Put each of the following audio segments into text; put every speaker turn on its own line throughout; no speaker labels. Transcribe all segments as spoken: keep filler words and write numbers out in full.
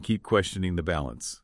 Keep questioning the balance.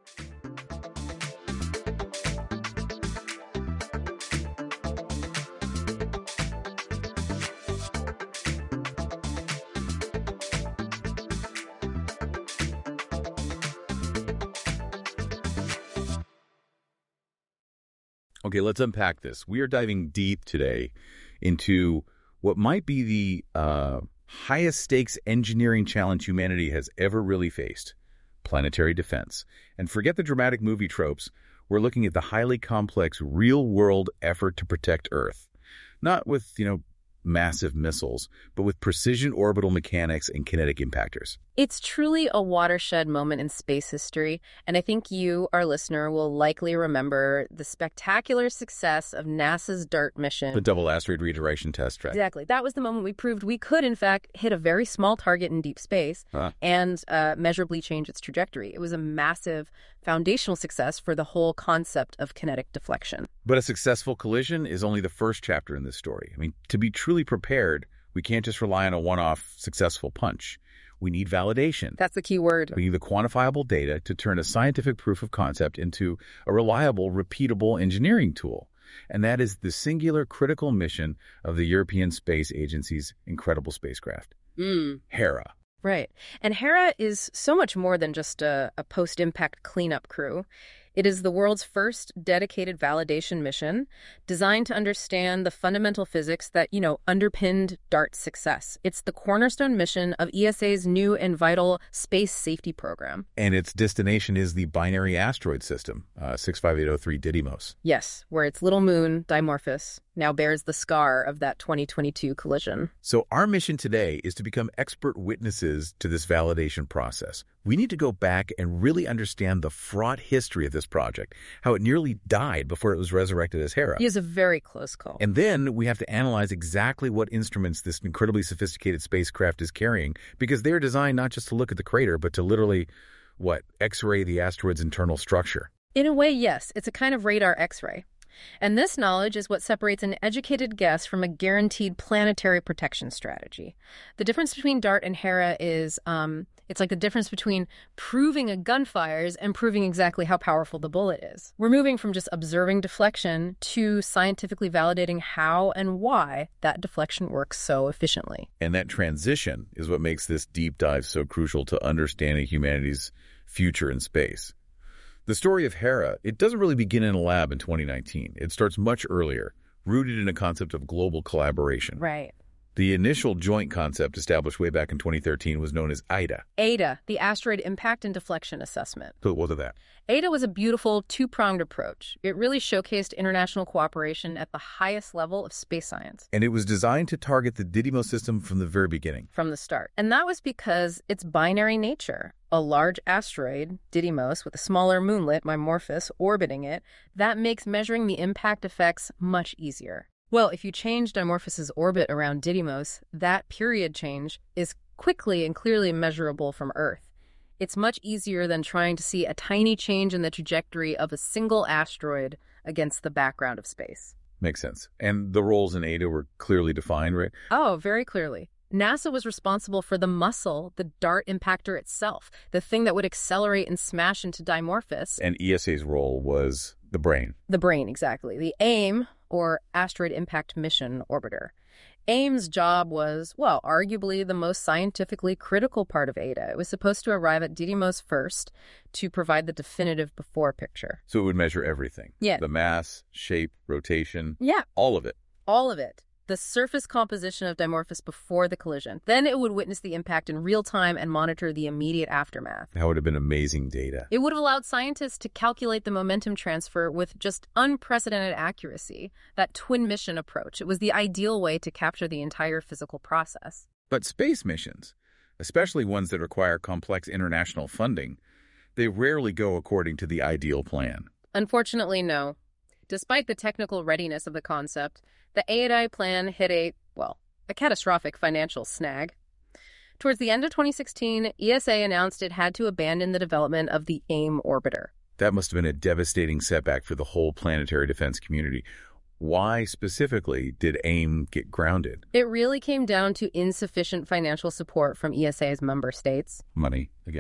Okay, let's unpack this. We are diving deep today into what might be the uh, highest stakes engineering challenge humanity has ever really faced, planetary defense. And forget the dramatic movie tropes. We're looking at the highly complex real-world effort to protect Earth. Not with, you know, massive missiles, but with precision orbital mechanics and kinetic impactors.
It's truly a watershed moment in space history, and I think you, our listener, will likely remember the spectacular success of NASA's DART mission.
The Double Asteroid Redirection Test Track.
Exactly. That was the moment we proved we could, in fact, hit a very small target in deep space
huh.
and uh, measurably change its trajectory. It was a massive foundational success for the whole concept of kinetic deflection.
But a successful collision is only the first chapter in this story. I mean, to be truly prepared, we can't just rely on a one-off successful punch. We need validation.
That's the key word.
We need the quantifiable data to turn a scientific proof of concept into a reliable, repeatable engineering tool. And that is the singular critical mission of the European Space Agency's incredible spacecraft,
Mm.
Hera.
Right. And Hera is so much more than just a, a post-impact cleanup crew. It is the world's first dedicated validation mission designed to understand the fundamental physics that, you know, underpinned DART's success. It's the cornerstone mission of E S A's new and vital space safety program.
And its destination is the binary asteroid system, uh, six five eight oh three Didymos.
Yes, where its little moon, Dimorphos, now bears the scar of that twenty twenty-two collision.
So our mission today is to become expert witnesses to this validation process. We need to go back and really understand the fraught history of this project, how it nearly died before it was resurrected as Hera.
It is a very close call.
And then we have to analyze exactly what instruments this incredibly sophisticated spacecraft is carrying, because they're designed not just to look at the crater, but to literally, what, X-ray the asteroid's internal structure.
In a way, yes. It's a kind of radar X-ray. And this knowledge is what separates an educated guess from a guaranteed planetary protection strategy. The difference between DART and Hera is, um, it's like the difference between proving a gun fires and proving exactly how powerful the bullet is. We're moving from just observing deflection to scientifically validating how and why that deflection works so efficiently.
And that transition is what makes this deep dive so crucial to understanding humanity's future in space. The story of Hera, it doesn't really begin in a lab in twenty nineteen. It starts much earlier, rooted in a concept of global collaboration.
Right.
The initial joint concept established way back in twenty thirteen was known as AIDA.
AIDA, the Asteroid Impact and Deflection Assessment.
So what was that?
AIDA was a beautiful two-pronged approach. It really showcased international cooperation at the highest level of space science.
And it was designed to target the Didymos system from the very beginning.
From the start. And that was because its binary nature. A large asteroid, Didymos, with a smaller moonlet, Dimorphos, orbiting it, that makes measuring the impact effects much easier. Well, if you change Dimorphos' orbit around Didymos, that period change is quickly and clearly measurable from Earth. It's much easier than trying to see a tiny change in the trajectory of a single asteroid against the background of space.
Makes sense. And the roles in AIDA were clearly defined, right?
Oh, very clearly. NASA was responsible for the muscle, the DART impactor itself, the thing that would accelerate and smash into Dimorphos.
And E S A's role was the brain.
The brain, exactly. The AIM, or Asteroid Impact Mission Orbiter. AIM's job was, well, arguably the most scientifically critical part of AIDA. It was supposed to arrive at Didymos first to provide the definitive before picture.
So it would measure everything.
Yeah.
The mass, shape, rotation.
Yeah.
All of it.
All of it. The surface composition of Dimorphos before the collision. Then it would witness the impact in real time and monitor the immediate aftermath.
That would have been amazing data.
It would have allowed scientists to calculate the momentum transfer with just unprecedented accuracy. That twin mission approach. It was the ideal way to capture the entire physical process.
But space missions, especially ones that require complex international funding, they rarely go according to the ideal plan.
Unfortunately, no. Despite the technical readiness of the concept, the AIDA plan hit a, well, a catastrophic financial snag. Towards the end of twenty sixteen, E S A announced it had to abandon the development of the AIM orbiter.
That must have been a devastating setback for the whole planetary defense community. Why specifically did AIM get grounded?
It really came down to insufficient financial support from E S A's member states.
Money, again.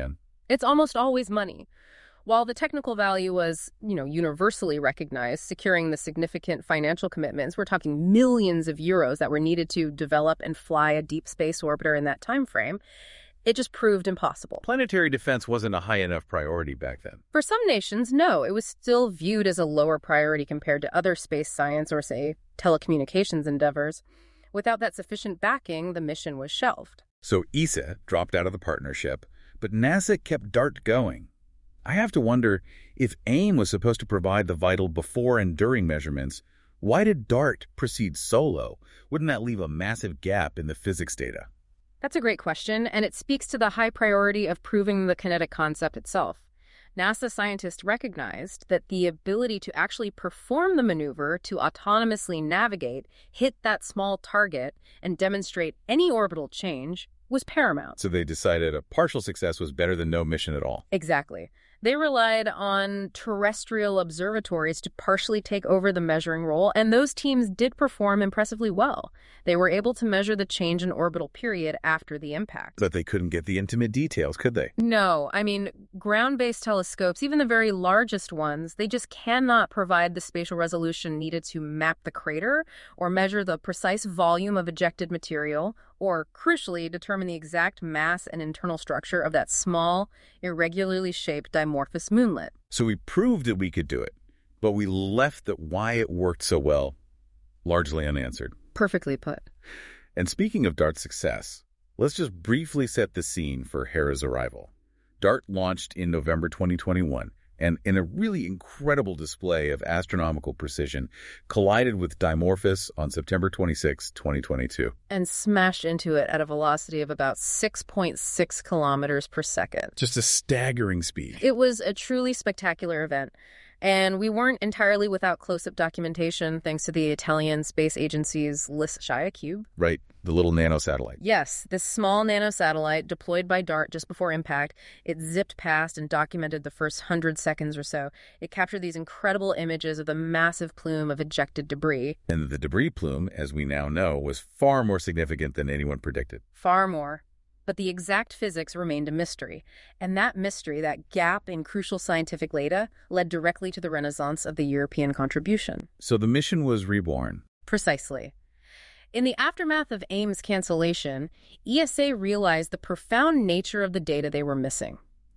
It's almost always money. While the technical value was, you know, universally recognized, securing the significant financial commitments, we're talking millions of euros that were needed to develop and fly a deep space orbiter in that time frame, it just proved impossible.
Planetary defense wasn't a high enough priority back then.
For some nations, no, it was still viewed as a lower priority compared to other space science or, say, telecommunications endeavors. Without that sufficient backing, the mission was shelved.
So E S A dropped out of the partnership, but NASA kept DART going. I have to wonder, if AIM was supposed to provide the vital before and during measurements, why did DART proceed solo? Wouldn't that leave a massive gap in the physics data?
That's a great question, and it speaks to the high priority of proving the kinetic concept itself. NASA scientists recognized that the ability to actually perform the maneuver to autonomously navigate, hit that small target, and demonstrate any orbital change was paramount.
So they decided a partial success was better than no mission at all.
Exactly. They relied on terrestrial observatories to partially take over the measuring role, and those teams did perform impressively well. They were able to measure the change in orbital period after the impact.
But they couldn't get the intimate details, could they?
No. I mean, ground-based telescopes, even the very largest ones, they just cannot provide the spatial resolution needed to map the crater or measure the precise volume of ejected material or, crucially, determine the exact mass and internal structure of that small, irregularly shaped dimorphous moonlet.
So we proved that we could do it, but we left that why it worked so well largely unanswered.
Perfectly put.
And speaking of DART's success, let's just briefly set the scene for Hera's arrival. DART launched in November twenty twenty-one, and in a really incredible display of astronomical precision, collided with Dimorphos on September twenty-sixth, twenty twenty-two.
And smashed into it at a velocity of about six point six kilometers per second.
Just a staggering speed.
It was a truly spectacular event. And we weren't entirely without close-up documentation thanks to the Italian space agency's Liscia cube.
Right, the little nanosatellite.
Yes, this small nanosatellite deployed by DART just before impact, it zipped past and documented the first hundred seconds or so. It captured these incredible images of the massive plume of ejected debris.
And the debris plume, as we now know, was far more significant than anyone predicted.
Far more. But the exact physics remained a mystery. And that mystery, that gap in crucial scientific data, led directly to the renaissance of the European contribution.
So the mission was reborn.
Precisely. In the aftermath of AIM's cancellation, E S A realized the profound nature of the data they were missing.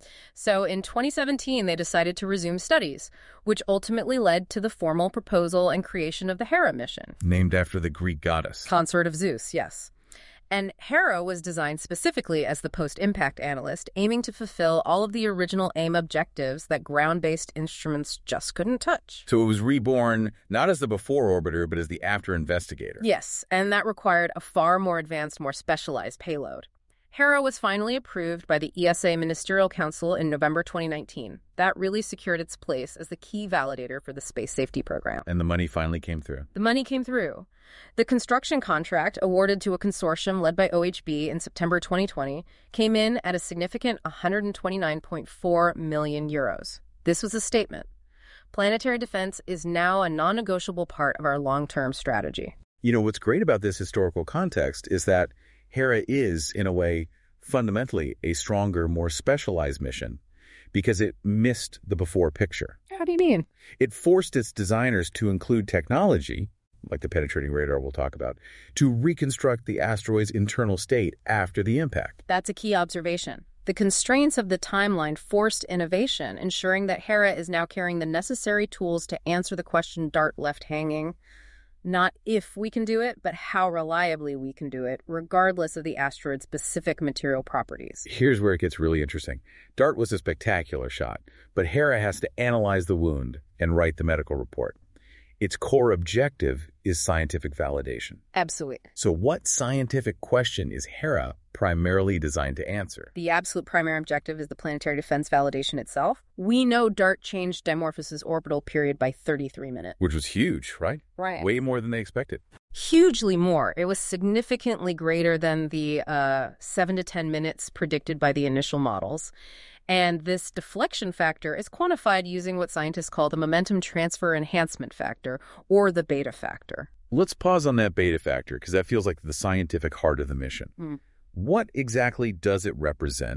So in twenty seventeen, they decided to resume studies, which ultimately led to the formal proposal and creation of the Hera mission.
Named after the Greek goddess.
Consort of Zeus, yes. And Hera was designed specifically as the post-impact analyst, aiming to fulfill all of the original AIM objectives that ground-based instruments just couldn't touch.
So it was reborn not as the before orbiter, but as the after investigator.
Yes, and that required a far more advanced, more specialized payload. Hera was finally approved by the E S A Ministerial Council in November twenty nineteen. That really secured its place as the key validator for the space safety program.
And the money finally came through.
The money came through. The construction contract, awarded to a consortium led by O H B in September twenty twenty, came in at a significant one hundred twenty-nine point four million euros. This was a statement. Planetary defense is now a non-negotiable part of our long-term strategy.
You know, what's great about this historical context is that Hera is, in a way, fundamentally a stronger, more specialized mission because it missed the before picture.
How do you mean?
It forced its designers to include technology, like the penetrating radar we'll talk about, to reconstruct the asteroid's internal state after the impact.
That's a key observation. The constraints of the timeline forced innovation, ensuring that Hera is now carrying the necessary tools to answer the question DART left hanging. Not if we can do it, but how reliably we can do it, regardless of the asteroid's specific material properties.
Here's where it gets really interesting. DART was a spectacular shot, but Hera has to analyze the wound and write the medical report. Its core objective is scientific validation.
Absolutely.
So what scientific question is Hera primarily designed to answer?
The absolute primary objective is the planetary defense validation itself. We know DART changed Dimorphos' orbital period by thirty-three minutes.
Which was huge, right?
Right.
Way more than they expected.
Hugely more. It was significantly greater than the uh, seven to ten minutes predicted by the initial models. And this deflection factor is quantified using what scientists call the momentum transfer enhancement factor, or the beta factor.
Let's pause on that beta factor, because that feels like the scientific heart of the mission.
Mm.
What exactly does it represent,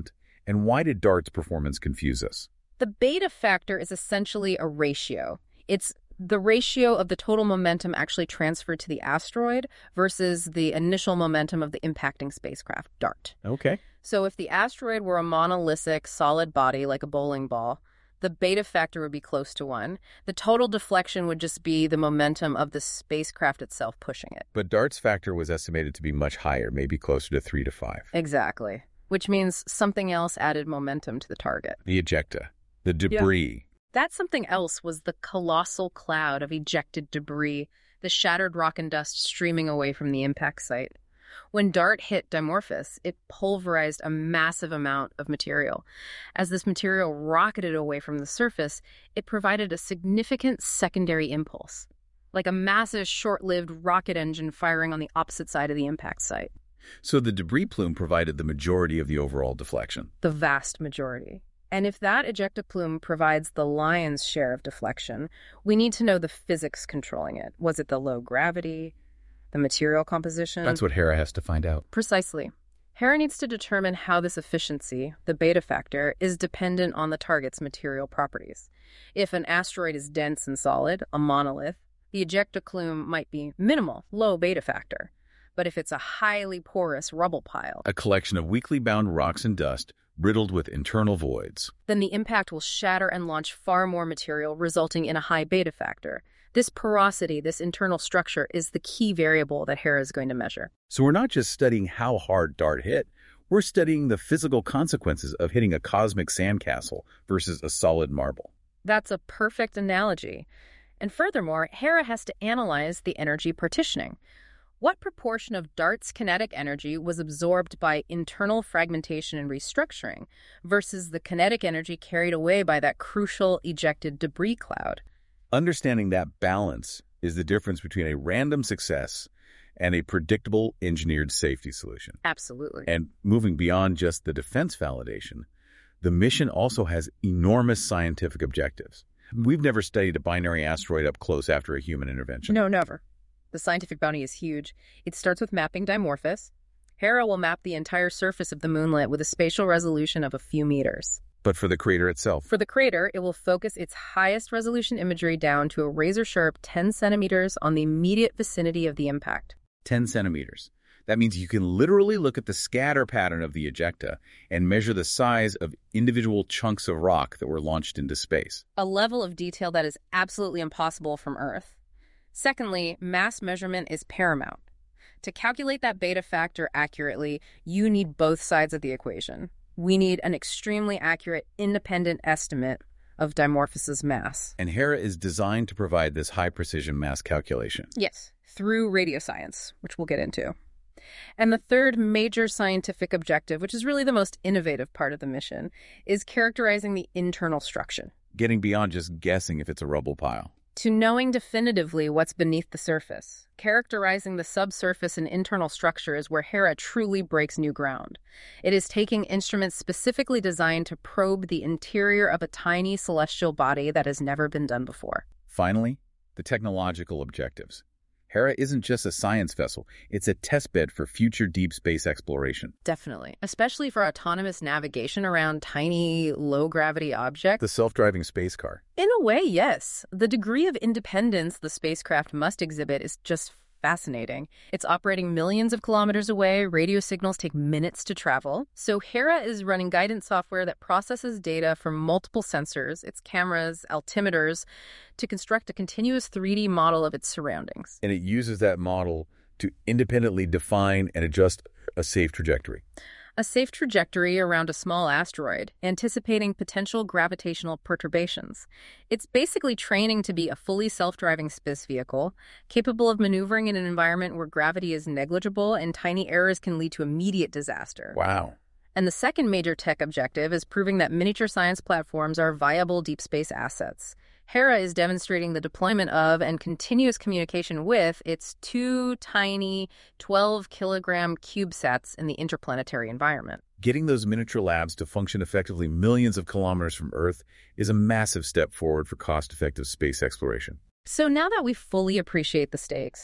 And why did DART's performance confuse us?
The beta factor is essentially a ratio. It's the ratio of the total momentum actually transferred to the asteroid versus the initial momentum of the impacting spacecraft, DART.
Okay.
So if the asteroid were a monolithic, solid body like a bowling ball, the beta factor would be close to one. The total deflection would just be the momentum of the spacecraft itself pushing it.
But DART's factor was estimated to be much higher, maybe closer to three to five.
Exactly. Which means something else added momentum to the target.
The ejecta, the debris.
Yeah. That something else was the colossal cloud of ejected debris, the shattered rock and dust streaming away from the impact site. When DART hit Dimorphos, it pulverized a massive amount of material. As this material rocketed away from the surface, it provided a significant secondary impulse, like a massive short-lived rocket engine firing on the opposite side of the impact site.
So the debris plume provided the majority of the overall deflection.
The vast majority. And if that ejecta plume provides the lion's share of deflection, we need to know the physics controlling it. Was it the low gravity? The material composition?
That's what Hera has to find out.
Precisely. Hera needs to determine how this efficiency, the beta factor, is dependent on the target's material properties. If an asteroid is dense and solid, a monolith, the ejecta plume might be minimal, low beta factor. But if it's a highly porous rubble pile,
a collection of weakly bound rocks and dust, riddled with internal voids,
then the impact will shatter and launch far more material, resulting in a high beta factor. This porosity, this internal structure, is the key variable that Hera is going to measure.
So we're not just studying how hard DART hit, we're studying the physical consequences of hitting a cosmic sandcastle versus a solid marble.
That's a perfect analogy. And furthermore, Hera has to analyze the energy partitioning. What proportion of DART's kinetic energy was absorbed by internal fragmentation and restructuring versus the kinetic energy carried away by that crucial ejected debris cloud?
Understanding that balance is the difference between a random success and a predictable engineered safety solution.
Absolutely.
And moving beyond just the defense validation, the mission also has enormous scientific objectives. We've never studied a binary asteroid up close after a human intervention.
No, never. The scientific bounty is huge. It starts with mapping Dimorphos. Hera will map the entire surface of the moonlet with a spatial resolution of a few meters.
But for the crater itself?
For the crater, it will focus its highest resolution imagery down to a razor-sharp ten centimeters on the immediate vicinity of the impact.
ten centimeters. That means you can literally look at the scatter pattern of the ejecta and measure the size of individual chunks of rock that were launched into space.
A level of detail that is absolutely impossible from Earth. Secondly, mass measurement is paramount. To calculate that beta factor accurately, you need both sides of the equation. We need an extremely accurate, independent estimate of Dimorphos's mass.
And Hera is designed to provide this high-precision mass calculation.
Yes, through radioscience, which we'll get into. And the third major scientific objective, which is really the most innovative part of the mission, is characterizing the internal structure.
Getting beyond just guessing if it's a rubble pile.
To knowing definitively what's beneath the surface. Characterizing the subsurface and internal structure is where Hera truly breaks new ground. It is taking instruments specifically designed to probe the interior of a tiny celestial body that has never been done before.
Finally, the technological objectives. Hera isn't just a science vessel, it's a testbed for future deep space exploration.
Definitely, especially for autonomous navigation around tiny, low-gravity objects.
The self-driving space car.
In a way, yes. The degree of independence the spacecraft must exhibit is just fascinating. It's operating millions of kilometers away. Radio signals take minutes to travel. So Hera is running guidance software that processes data from multiple sensors, its cameras, altimeters, to construct a continuous three D model of its surroundings.
And it uses that model to independently define and adjust a safe trajectory.
A safe trajectory around a small asteroid, anticipating potential gravitational perturbations. It's basically training to be a fully self-driving space vehicle, capable of maneuvering in an environment where gravity is negligible and tiny errors can lead to immediate disaster.
Wow.
And the second major tech objective is proving that miniature science platforms are viable deep space assets. Hera is demonstrating the deployment of and continuous communication with its two tiny twelve kilogram CubeSats in the interplanetary environment.
Getting those miniature labs to function effectively millions of kilometers from Earth is a massive step forward for cost-effective space exploration.
So now that we fully appreciate the stakes,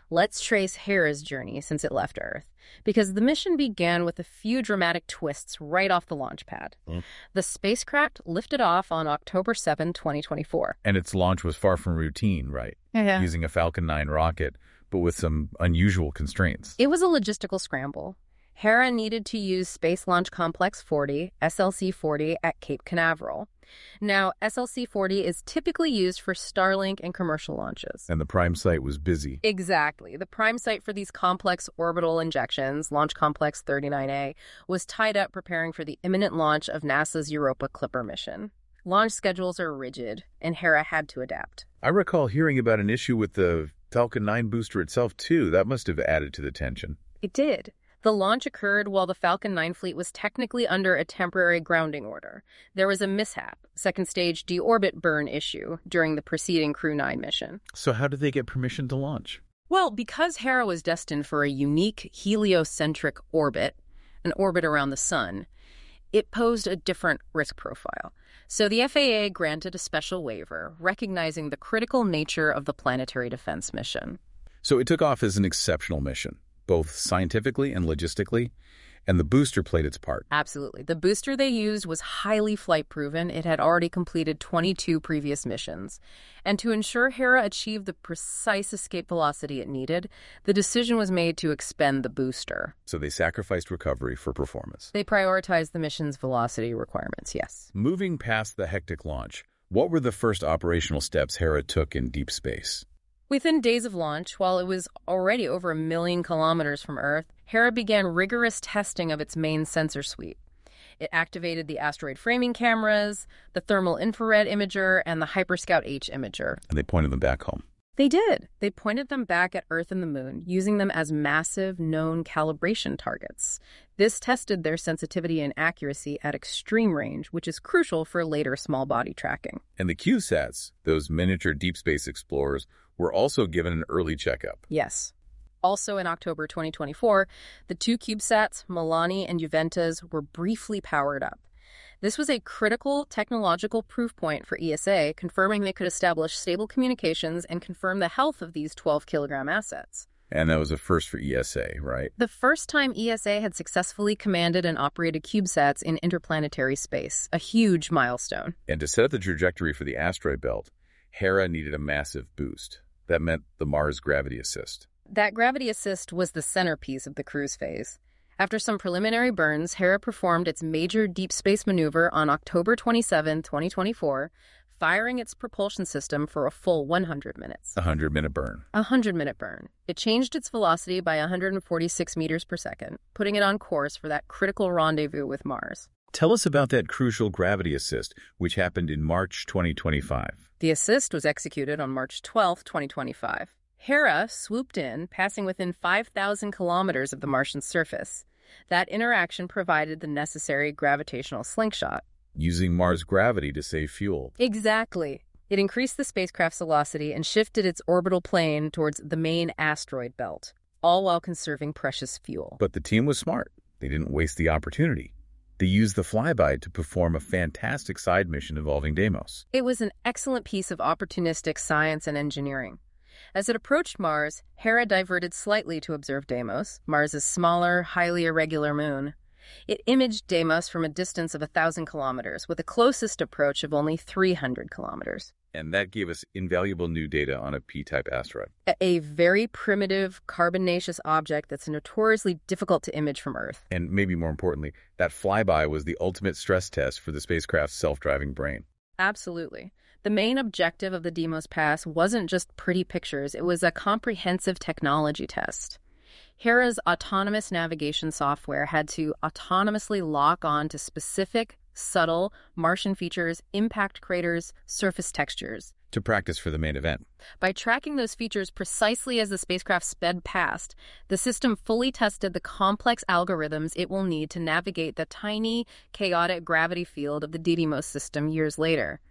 Let's trace Hera's journey since it left Earth, because the mission began with a few dramatic twists right off the launch pad.
Mm.
The spacecraft lifted off on October seventh, twenty twenty-four.
And its launch was far from routine, right?
Yeah.
Using a Falcon nine rocket, but with some unusual constraints.
It was a logistical scramble. Hera needed to use Space Launch Complex forty, S L C forty, at Cape Canaveral. Now, S L C forty is typically used for Starlink and commercial launches.
And the prime site was busy.
Exactly. The prime site for these complex orbital injections, Launch Complex thirty-nine A, was tied up preparing for the imminent launch of NASA's Europa Clipper mission. Launch schedules are rigid, and Hera had to adapt.
I recall hearing about an issue with the Falcon nine booster itself, too. That must have added to the tension.
It did. The launch occurred while the Falcon nine fleet was technically under a temporary grounding order. There was a mishap, second stage deorbit burn issue, during the preceding Crew nine mission.
So how did they get permission to launch?
Well, because Hera was destined for a unique heliocentric orbit, an orbit around the sun, it posed a different risk profile. So the F A A granted a special waiver, recognizing the critical nature of the planetary defense mission.
So it took off as an exceptional mission, both scientifically and logistically, and the booster played its part.
Absolutely. The booster they used was highly flight-proven. It had already completed twenty-two previous missions. And to ensure Hera achieved the precise escape velocity it needed, the decision was made to expend the booster.
So they sacrificed recovery for performance.
They prioritized the mission's velocity requirements, yes.
Moving past the hectic launch, what were the first operational steps Hera took in deep space?
Within days of launch, while it was already over a million kilometers from Earth, Hera began rigorous testing of its main sensor suite. It activated the asteroid framing cameras, the thermal infrared imager, and the Hyperscout H imager.
And they pointed them back home.
They did. They pointed them back at Earth and the Moon, using them as massive, known calibration targets. This tested their sensitivity and accuracy at extreme range, which is crucial for later small-body tracking.
And the CubeSats, those miniature deep space explorers, were also given an early checkup.
Yes. Also in October twenty twenty-four, the two CubeSats, Milani and Juventas, were briefly powered up. This was a critical technological proof point for E S A, confirming they could establish stable communications and confirm the health of these twelve kilogram assets.
And that was a first for E S A, right?
The first time E S A had successfully commanded and operated CubeSats in interplanetary space, a huge milestone.
And to set up the trajectory for the asteroid belt, Hera needed a massive boost. That meant the Mars Gravity Assist.
That gravity assist was the centerpiece of the cruise phase. After some preliminary burns, Hera performed its major deep space maneuver on October twenty-seventh, twenty twenty-four, firing its propulsion system for a full one hundred minutes.
A hundred-minute burn.
A hundred-minute burn. It changed its velocity by one hundred forty-six meters per second, putting it on course for that critical rendezvous with Mars.
Tell us about that crucial gravity assist, which happened in March twenty twenty-five.
The assist was executed on March twelfth, twenty twenty-five. Hera swooped in, passing within five thousand kilometers of the Martian surface. That interaction provided the necessary gravitational slingshot.
Using Mars gravity to save fuel.
Exactly. It increased the spacecraft's velocity and shifted its orbital plane towards the main asteroid belt, all while conserving precious fuel.
But the team was smart. They didn't waste the opportunity. They used the flyby to perform a fantastic side mission involving Deimos.
It was an excellent piece of opportunistic science and engineering. As it approached Mars, Hera diverted slightly to observe Deimos, Mars's smaller, highly irregular moon. It imaged Deimos from a distance of one thousand kilometers, with a closest approach of only three hundred kilometers.
And that gave us invaluable new data on a P-type asteroid.
A, a very primitive, carbonaceous object that's notoriously difficult to image from Earth.
And maybe more importantly, that flyby was the ultimate stress test for the spacecraft's self-driving brain.
Absolutely. The main objective of the Deimos Pass wasn't just pretty pictures, it was a comprehensive technology test. Hera's autonomous navigation software had to autonomously lock on to specific, subtle Martian features, impact craters, surface textures.
To practice for the main event.
By tracking those features precisely as the spacecraft sped past, the system fully tested the complex algorithms it will need to navigate the tiny, chaotic gravity field of the Didymos system years later.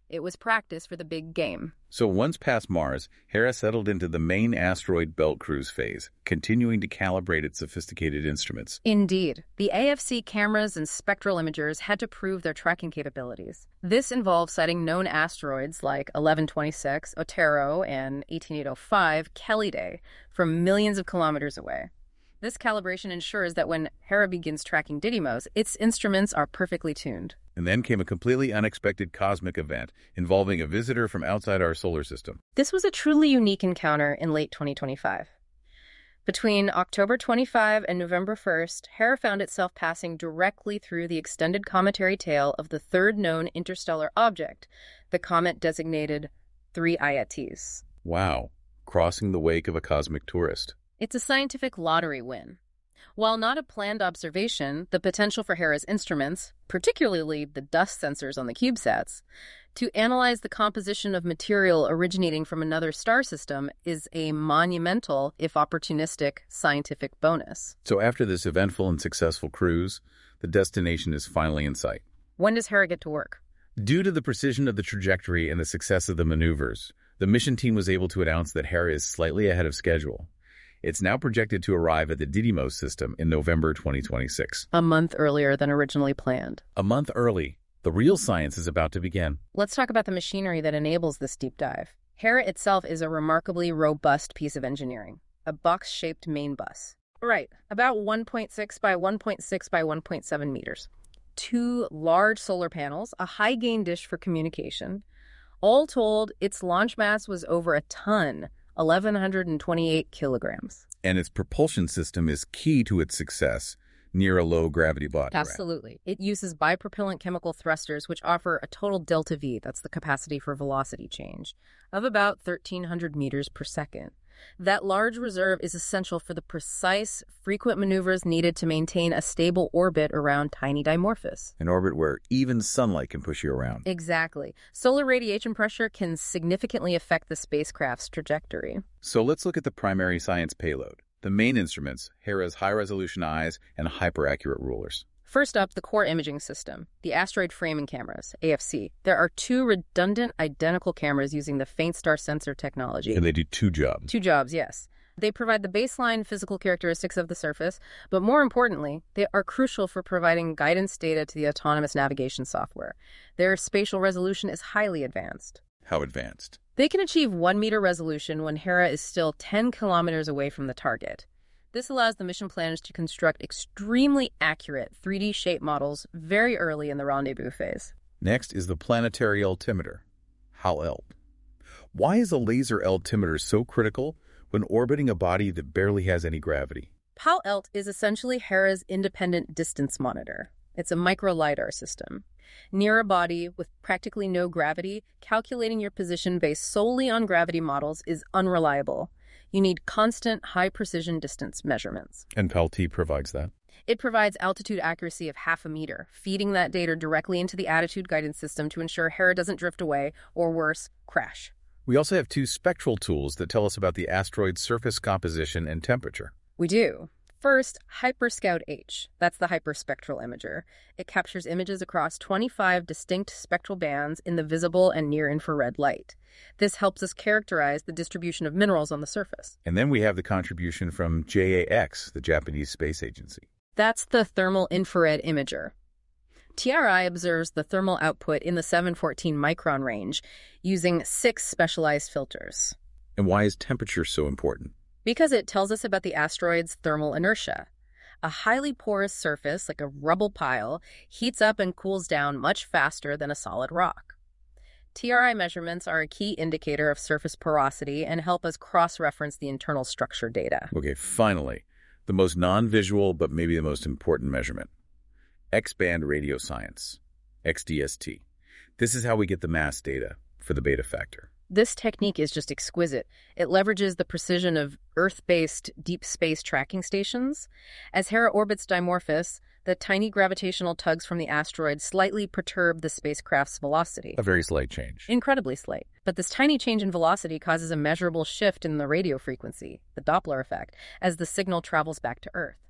It was practice for the big game.
So once past Mars, Hera settled into the main asteroid belt cruise phase, continuing to calibrate its sophisticated instruments.
Indeed. The A F C cameras and spectral imagers had to prove their tracking capabilities. This involved sighting known asteroids like eleven twenty-six, Otero, and eighteen eight oh five, Kellyday, from millions of kilometers away. This calibration ensures that when Hera begins tracking Didymos, its instruments are perfectly tuned.
And then came a completely unexpected cosmic event involving a visitor from outside our solar system.
This was a truly unique encounter in late twenty twenty-five. Between October twenty-fifth and November first, Hera found itself passing directly through the extended cometary tail of the third known interstellar object, the comet designated three Aetes.
Wow, crossing the wake of a cosmic tourist.
It's a scientific lottery win. While not a planned observation, the potential for Hera's instruments, particularly the dust sensors on the CubeSats, to analyze the composition of material originating from another star system is a monumental, if opportunistic, scientific bonus.
So after this eventful and successful cruise, the destination is finally in sight.
When does Hera get to work?
Due to the precision of the trajectory and the success of the maneuvers, the mission team was able to announce that Hera is slightly ahead of schedule. It's now projected to arrive at the Didymos system in November twenty twenty-six.
A month earlier than originally planned.
A month early. The real science is about to begin.
Let's talk about the machinery that enables this deep dive. Hera itself is a remarkably robust piece of engineering, a box-shaped main bus. Right, about one point six by one point six by one point seven meters. Two large solar panels, a high-gain dish for communication. All told, its launch mass was over a ton, eleven twenty-eight kilograms.
And its propulsion system is key to its success near a low-gravity body.
Absolutely. It uses bipropellant chemical thrusters, which offer a total delta V, that's the capacity for velocity change, of about thirteen hundred meters per second. That large reserve is essential for the precise, frequent maneuvers needed to maintain a stable orbit around tiny Dimorphos.
An orbit where even sunlight can push you around.
Exactly. Solar radiation pressure can significantly affect the spacecraft's trajectory.
So let's look at the primary science payload. The main instruments, Hera's high-resolution eyes and hyper-accurate rulers.
First up, the core imaging system, the asteroid framing cameras, A F C. There are two redundant, identical cameras using the faint star sensor technology.
And they do two jobs.
Two jobs, yes. They provide the baseline physical characteristics of the surface, but more importantly, they are crucial for providing guidance data to the autonomous navigation software. Their spatial resolution is highly advanced.
How advanced?
They can achieve one meter resolution when Hera is still ten kilometers away from the target. This allows the mission planners to construct extremely accurate three D shape models very early in the rendezvous phase.
Next is the planetary altimeter, H A L E L T. Why is a laser altimeter so critical when orbiting a body that barely has any gravity?
H A L E L T is essentially Hera's independent distance monitor. It's a micro-LiDAR system. Near a body with practically no gravity, calculating your position based solely on gravity models is unreliable. You need constant, high-precision distance measurements.
And P A L T provides that?
It provides altitude accuracy of half a meter, feeding that data directly into the attitude guidance system to ensure Hera doesn't drift away, or worse, crash.
We also have two spectral tools that tell us about the asteroid's surface composition and temperature.
We do. First, HyperScout H. That's the hyperspectral imager. It captures images across twenty-five distinct spectral bands in the visible and near-infrared light. This helps us characterize the distribution of minerals on the surface.
And then we have the contribution from J A X, the Japanese space agency.
That's the thermal infrared imager. T R I observes the thermal output in the seven fourteen micron range using six specialized filters.
And why is temperature so important?
Because it tells us about the asteroid's thermal inertia. A highly porous surface, like a rubble pile, heats up and cools down much faster than a solid rock. T R I measurements are a key indicator of surface porosity and help us cross-reference the internal structure data.
Okay, finally, the most non-visual but maybe the most important measurement. X-band radio science, X D S T. This is how we get the mass data for the beta factor.
This technique is just exquisite. It leverages the precision of Earth-based deep space tracking stations. As Hera orbits Dimorphos, the tiny gravitational tugs from the asteroid slightly perturb the spacecraft's velocity.
A very slight change.
Incredibly slight. But this tiny change in velocity causes a measurable shift in the radio frequency, the Doppler effect, as the signal travels back to Earth.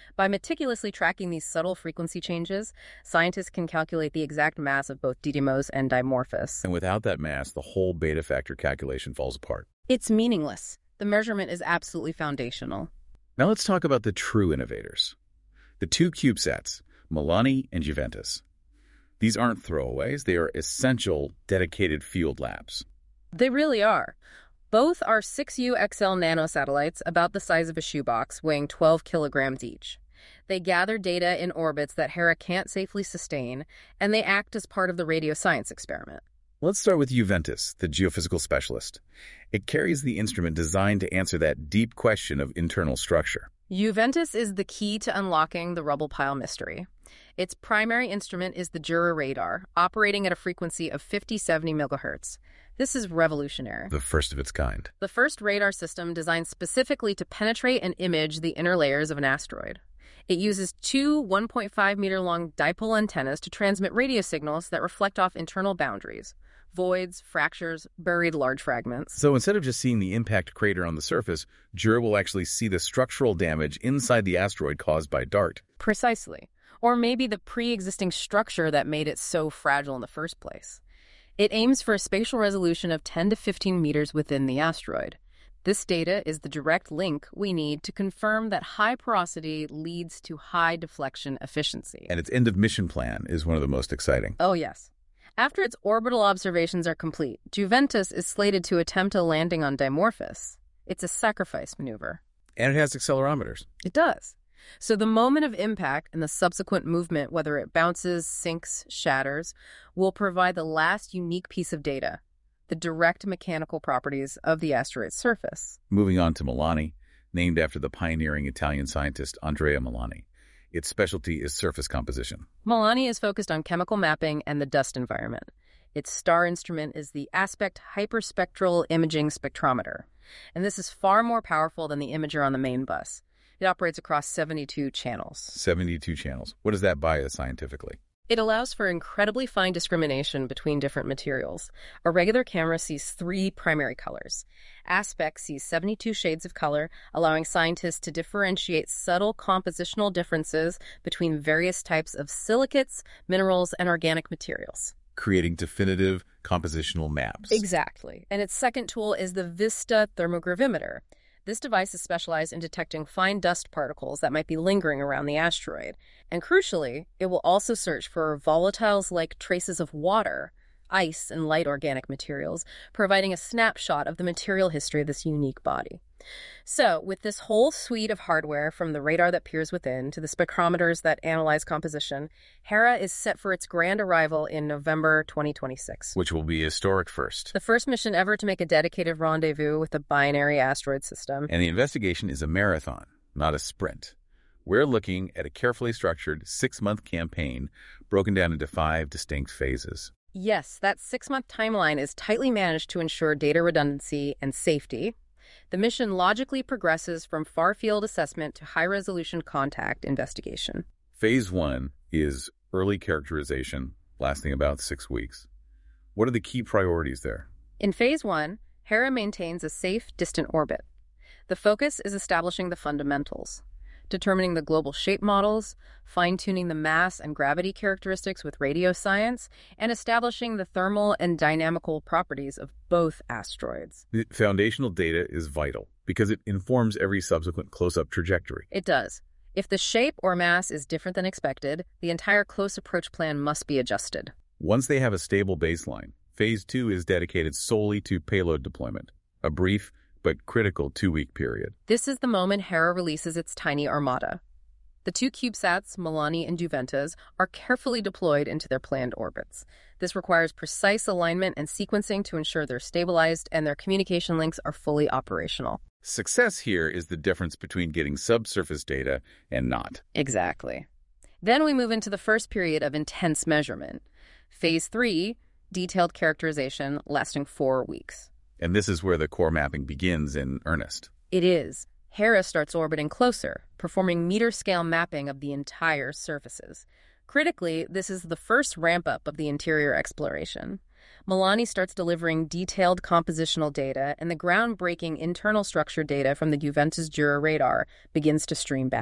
By meticulously tracking these subtle frequency changes, scientists can calculate the exact mass of both Didymos and Dimorphos.
And without that mass, the whole beta factor calculation falls apart.
It's meaningless. The measurement is absolutely foundational.
Now let's talk about the true innovators. The two CubeSats, Milani and Juventus. These aren't throwaways. They are essential, dedicated field labs.
They really are. Both are six U X L nanosatellites about the size of a shoebox, weighing twelve kilograms each. They gather data in orbits that Hera can't safely sustain, and they act as part of the radio science experiment.
Let's start with Juventus, the geophysical specialist. It carries the instrument designed to answer that deep question of internal structure.
Juventus is the key to unlocking the rubble pile mystery. Its primary instrument is the Jura radar, operating at a frequency of fifty to seventy megahertz. This is revolutionary.
The first of its kind.
The first radar system designed specifically to penetrate and image the inner layers of an asteroid. It uses two one point five meter long dipole antennas to transmit radio signals that reflect off internal boundaries, voids, fractures, buried large fragments.
So instead of just seeing the impact crater on the surface, Jura will actually see the structural damage inside the asteroid caused by DART.
Precisely. Or maybe the pre-existing structure that made it so fragile in the first place. It aims for a spatial resolution of ten to fifteen meters within the asteroid. This data is the direct link we need to confirm that high porosity leads to high deflection efficiency.
And its end-of-mission plan is one of the most exciting.
Oh, yes. After its orbital observations are complete, Juventus is slated to attempt a landing on Dimorphos. It's a sacrifice maneuver.
And it has accelerometers.
It does. So the moment of impact and the subsequent movement, whether it bounces, sinks, shatters, will provide the last unique piece of data, the direct mechanical properties of the asteroid's surface.
Moving on to Milani, named after the pioneering Italian scientist Andrea Milani. Its specialty is surface composition.
Milani is focused on chemical mapping and the dust environment. Its star instrument is the Aspect Hyperspectral Imaging Spectrometer, and this is far more powerful than the imager on the main bus. It operates across seventy-two channels.
seventy-two channels. What does that buy us scientifically?
It allows for incredibly fine discrimination between different materials. A regular camera sees three primary colors. Aspect sees seventy-two shades of color, allowing scientists to differentiate subtle compositional differences between various types of silicates, minerals, and organic materials.
Creating definitive compositional maps.
Exactly. And its second tool is the Vista thermogravimeter. This device is specialized in detecting fine dust particles that might be lingering around the asteroid. And crucially, it will also search for volatiles like traces of water, ice, and light organic materials, providing a snapshot of the material history of this unique body. So, with this whole suite of hardware, from the radar that peers within to the spectrometers that analyze composition, Hera is set for its grand arrival in November twenty twenty-six.
Which will be a historic first.
The first mission ever to make a dedicated rendezvous with the binary asteroid system.
And the investigation is a marathon, not a sprint. We're looking at a carefully structured six-month campaign broken down into five distinct phases.
Yes, that six-month timeline is tightly managed to ensure data redundancy and safety. The mission logically progresses from far-field assessment to high-resolution contact investigation.
Phase one is early characterization, lasting about six weeks. What are the key priorities there?
In Phase one, Hera maintains a safe, distant orbit. The focus is establishing the fundamentals, determining the global shape models, fine-tuning the mass and gravity characteristics with radio science, and establishing the thermal and dynamical properties of both asteroids.
The foundational data is vital because it informs every subsequent close-up trajectory.
It does. If the shape or mass is different than expected, the entire close approach plan must be adjusted.
Once they have a stable baseline, Phase two is dedicated solely to payload deployment, a brief but critical two-week period.
This is the moment Hera releases its tiny armada. The two CubeSats, Milani and Juventus, are carefully deployed into their planned orbits. This requires precise alignment and sequencing to ensure they're stabilized and their communication links are fully operational.
Success here is the difference between getting subsurface data and not.
Exactly. Then we move into the first period of intense measurement. Phase three, detailed characterization, lasting four weeks.
And this is where the core mapping begins in earnest.
It is. Hera starts orbiting closer, performing meter-scale mapping of the entire surfaces. Critically, this is the first ramp-up of the interior exploration. Milani starts delivering detailed compositional data, and the groundbreaking internal structure data from the Juventus Jura radar begins to stream back.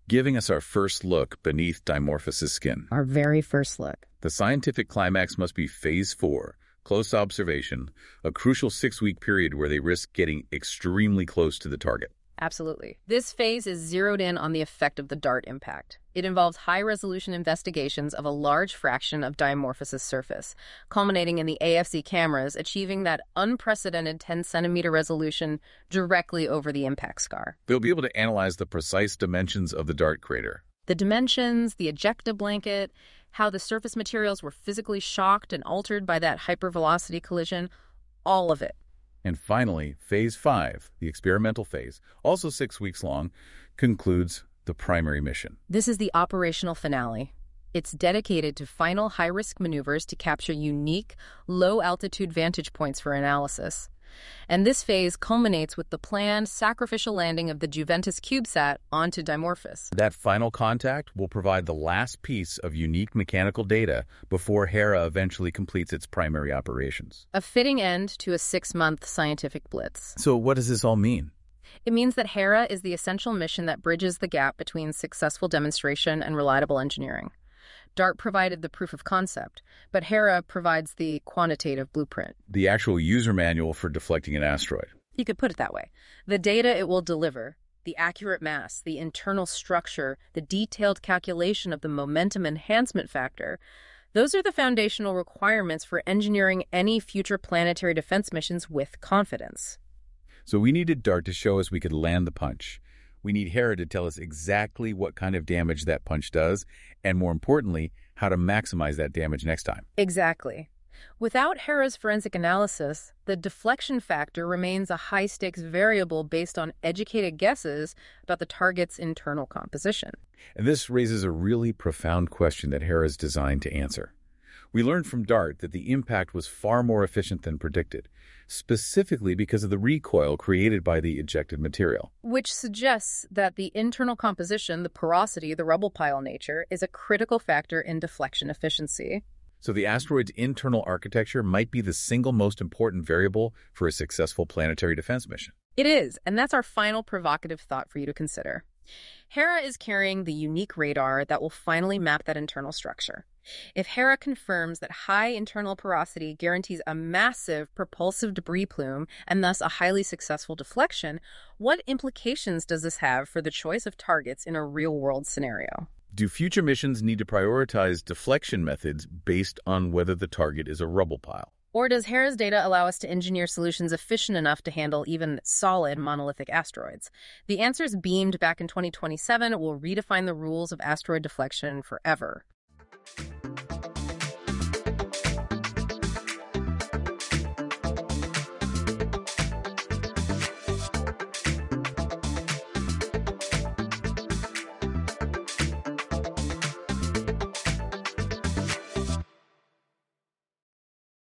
giving us our first look beneath Dimorphos's skin.
Our very first look.
The scientific climax must be Phase four, close observation, a crucial six-week period where they risk getting extremely close to the target.
Absolutely. This phase is zeroed in on the effect of the DART impact. It involves high-resolution investigations of a large fraction of Dimorphos's surface, culminating in the A F C cameras achieving that unprecedented ten centimeter resolution directly over the impact scar.
They'll be able to analyze the precise dimensions of the DART crater.
The dimensions, the ejecta blanket, how the surface materials were physically shocked and altered by that hypervelocity collision, all of it.
And finally, Phase five, the experimental phase, also six weeks long, concludes the primary mission.
This is the operational finale. It's dedicated to final high-risk maneuvers to capture unique, low-altitude vantage points for analysis. And this phase culminates with the planned sacrificial landing of the Juventus CubeSat onto Dimorphos.
That final contact will provide the last piece of unique mechanical data before Hera eventually completes its primary operations.
A fitting end to a six-month scientific blitz.
So what does this all mean?
It means that Hera is the essential mission that bridges the gap between successful demonstration and reliable engineering. DART provided the proof of concept, but Hera provides the quantitative blueprint.
The actual user manual for deflecting an asteroid.
You could put it that way. The data it will deliver, the accurate mass, the internal structure, the detailed calculation of the momentum enhancement factor, those are the foundational requirements for engineering any future planetary defense missions with confidence.
So we needed DART to show us we could land the punch. We need Hera to tell us exactly what kind of damage that punch does, and more importantly, how to maximize that damage next time.
Exactly. Without Hera's forensic analysis, the deflection factor remains a high-stakes variable based on educated guesses about the target's internal composition.
And this raises a really profound question that Hera is designed to answer. We learned from DART that the impact was far more efficient than predicted, specifically because of the recoil created by the ejected material.
Which suggests that the internal composition, the porosity, the rubble pile nature, is a critical factor in deflection efficiency.
So the asteroid's internal architecture might be the single most important variable for a successful planetary defense mission.
It is, and that's our final provocative thought for you to consider. Hera is carrying the unique radar that will finally map that internal structure. If Hera confirms that high internal porosity guarantees a massive propulsive debris plume and thus a highly successful deflection, what implications does this have for the choice of targets in a real-world scenario?
Do future missions need to prioritize deflection methods based on whether the target is a rubble pile?
Or does Hera's data allow us to engineer solutions efficient enough to handle even solid monolithic asteroids? The answers beamed back in twenty twenty-seven will redefine the rules of asteroid deflection forever.